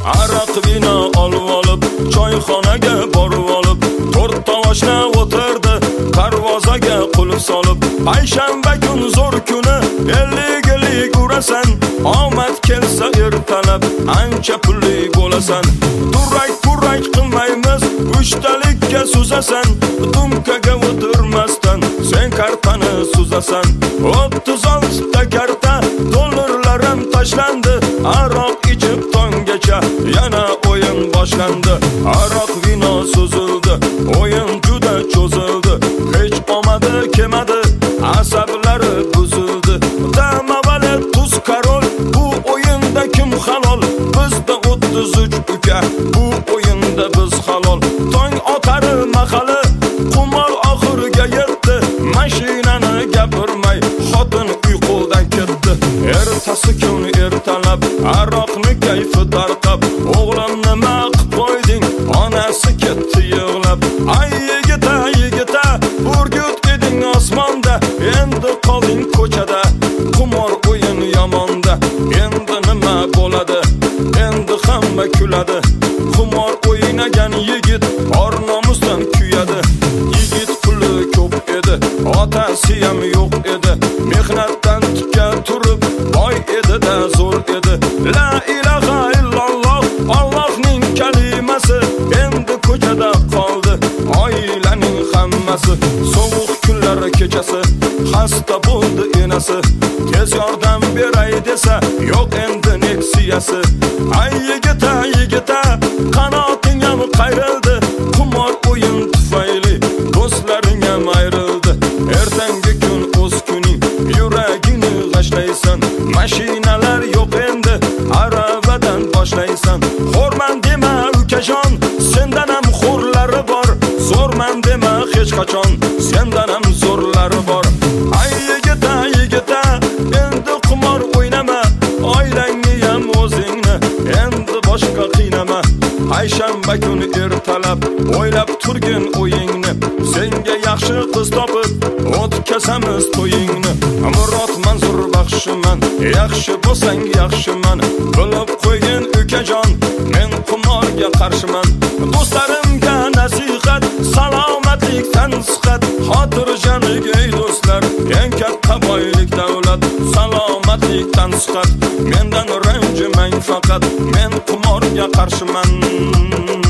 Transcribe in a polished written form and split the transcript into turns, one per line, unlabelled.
Aroq vino olib olib, choyxonaga borib olib, to'rt tovoshna o'tirdi, darvozaga qulf solib. Payshanba kun zo'r kuni, ellik urasan, omad kelsa ertalab, ancha pulli bo'lasan. Durrak qilmaymiz, uchtalikka suzasan, dumkaga o'tirmasdan sen kartani suzasan. 36 ta karta, dollarlarim tashlandi, aroq ichib tongacha yana o'yin boshlandi. Aroq vino suzildi, o'yin juda cho'zildi, hech omadi kelmadi, asablari buzildi. Tamavale tuz karol, bu o'yinda kim halol? Bizda 33 uka, bu o'yinda biz halol. Tong otari mahali, qumor oxiriga yetdi, mashinani gapirmay, xotin uyqudan ketdi. Ertasi kun ertalab, aroqni kayfi tarqab, o'g'lim nima qilib qo'yding? Onasi ketdi yig'lab. Ay yigita, burgut eding osmonda, endi qolding ko'chada, qumor o'yin yomonda. Endi nima bo'ladi? Endi hamma kuladi. Qumor o'ynagan yigit or-nomusdan kuyadi. Yigit puli ko'p edi, otasi ham yo'q edi, mehnatdan tikka turib boy edi-da zo'r edi. La ilaha illalloh, Allohning kalimasi endi ko'chada qoldi. Oilaning hammasi sovuq kunlar kechasi, xasta bo'ldi enasi. Tez yordam beray desa, yo'q endi neksiyasi. Ay yigita, qanoting ham qayrildi, qumor o'yin tufayli do'stlaring ham ayrildi. Ertangi kun o'z kuning, yuragingni g'ashlaysan, mashinalar yo'q endi, aravadan boshlaysan. Xo'rman dema ukajon, sendan ham xo'rlari bor, zo'rman dema hech qachon, sendan ham zo'rlari bor. Ay yigita, endi qumor o'ynama, oilangni ham o'zingni endi boshqa qiynama. Payshanba kuni ertalab, o'ylab turgin o'yingni, senga yaxshi qiz topib, o'tkazamiz to'yingni. Murod Manzur baxshiman, yaxshi bo'lsang yaxshiman, bilib qo'ygin ukajon, men qumorga qarshiman. Do'stlarimga nasihat, salomatlikdan sihat, xotirjamlik ey do'stlar, eng katta boylik davlat, salomatlikdan sihat. Mendan ranjimang faqat, men qumorga qarshiman.